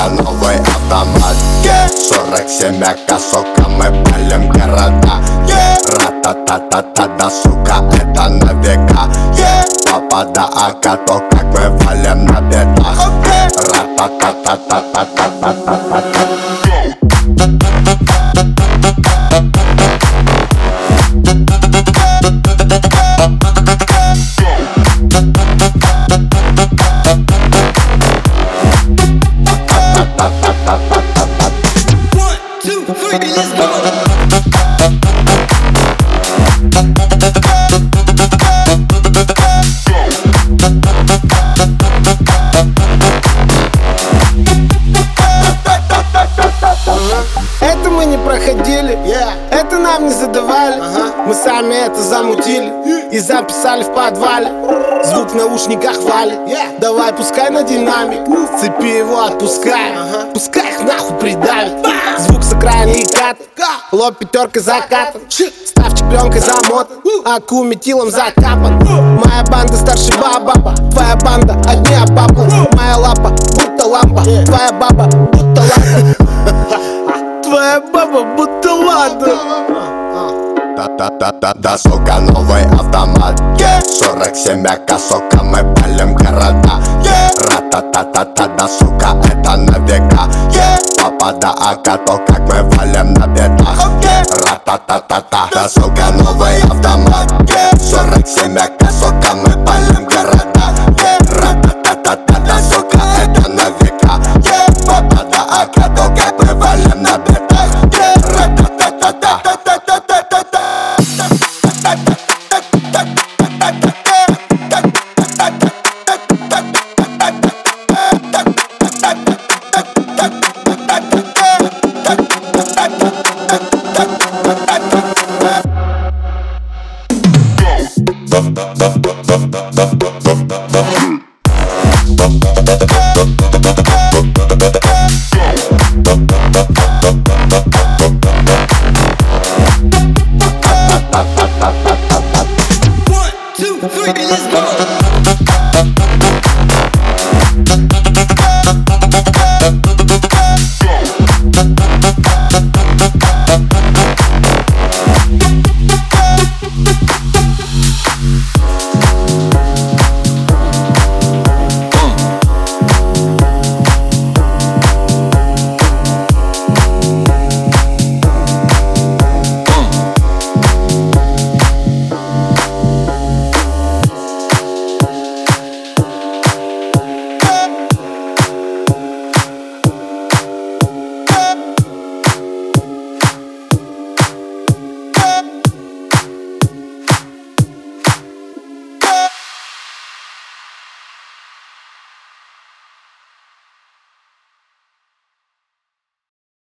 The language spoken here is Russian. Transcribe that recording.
сука, новый автомат. 47 ака, сука, мы палим города. Ра-та-та-та-та, да, сука, это на века. Папа да ака, то как мы валим на бедах. Ра-та-та-та-та-та-та-та-та-та. Это мы не проходили, это нам не задавали. Мы сами это замутили и записали в подвале. Звук в наушниках валит, давай пускай на динамик. С цепи его отпускай, пускай их нахуй придавит. Звук с окраины и кат, лоб пятеркой закатан, ставчик пленкой замотан, аку метилом закапан. Моя банда старше баба, твоя банда одни обабла. Моя лапа будто лампа, твоя баба будто лампа. Твоя баба будто ладно. Да, сука, новый автомат. 47 ака, сука, мы палим города. Ра-та-та-та-та, да, сука, это на века. Папа да ака, то как мы валим на бедах. Ра-та-та-та-та, да, сука, новый автомат. 47 ака, сука, мы палим